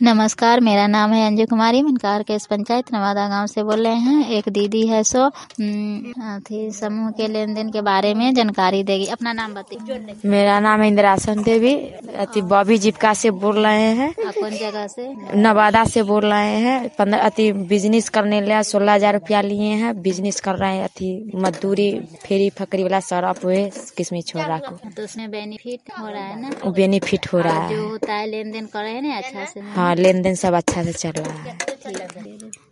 नमस्कार, मेरा नाम है अंजू कुमारी। मनकार केस पंचायत नवादा गांव से बोल रहे हैं। एक दीदी है सो समूह के लेन देन के बारे में जानकारी देगी। अपना नाम बताइए। मेरा नाम है इंदिरासन देवी। बॉबी जीविका से बोल रहे हैं। कौन जगह से? नवादा से बोल रहे हैं। बिजनेस करने लिया 16,000 रुपया लिए हैं। बिजनेस कर रहे हैं। मजदूरी फेरी फकरी वाला सरफ हुए किसमें छोड़ा को, तो उसमें बेनिफिट हो रहा है ना? बेनिफिट हो रहा है। जो होता है लेन देन कर रहे हैं ना अच्छा से? हाँ, लेन देन सब अच्छा से चल रहा है। ठीक है।